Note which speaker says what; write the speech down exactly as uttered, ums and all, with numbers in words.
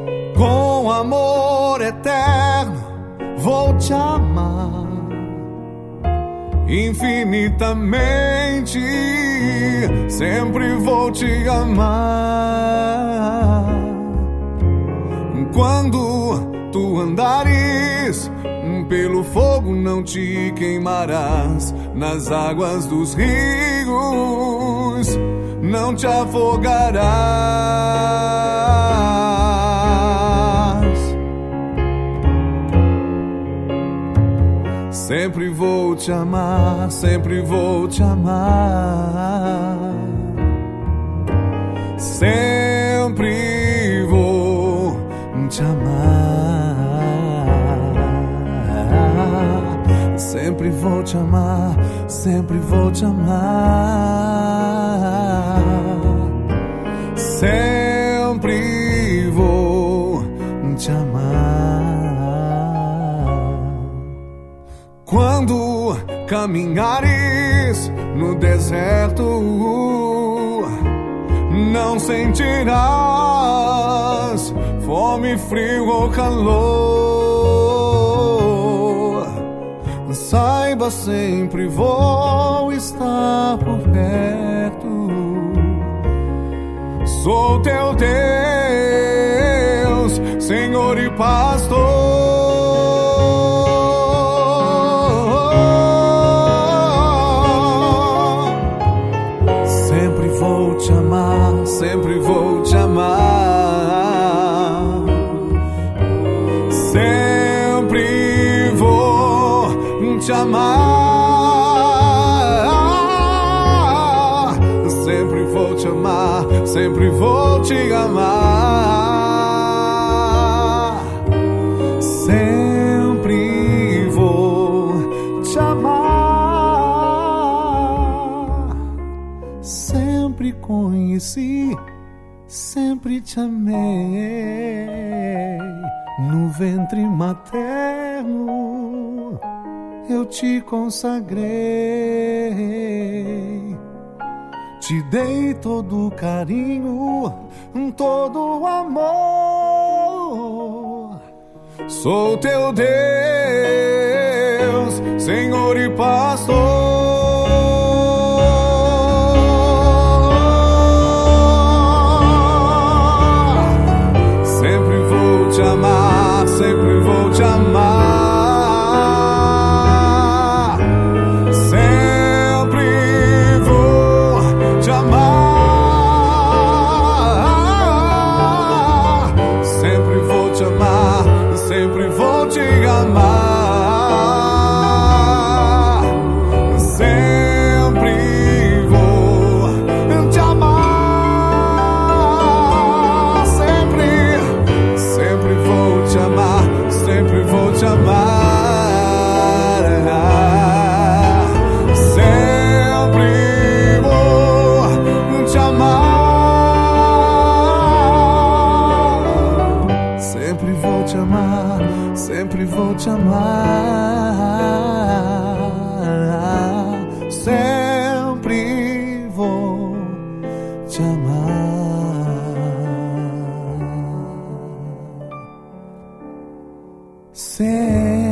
Speaker 1: Com amor eterno vou te amar infinitamente, sempre vou te amar. Quando tu andares pelo fogo, não te queimarás, nas águas dos rios não te afogarás. Sempre vou te amar, sempre vou te amar. Sempre vou te amar. Sempre vou te amar, sempre vou te amar. Sempre vou te amar. Quando caminhares no deserto, não sentirás fome, frio ou calor. Saiba, sempre vou estar por perto. Sou teu Deus, Senhor e Pastor. Sempre vou te amar, sempre vou te amar. Sempre vou te amar. Sempre vou te amar, sempre vou te amar. Sempre vou te amar. Sempre conheci, sempre te amei. No ventre materno eu te consagrei. Te dei todo carinho, todo amor. Sou teu Deus, Senhor e Pastor. Sempre vou te amar, sempre vou te amar. Sempre vou te amar. Sempre vou te amar, sempre vou te amar. Sempre vou te amar. Sempre, sempre vou te amar, sempre vou te amar. Sempre vou te amar. Sempre vou te amar, sempre vou te amar. Sempre vou te amar. Sempre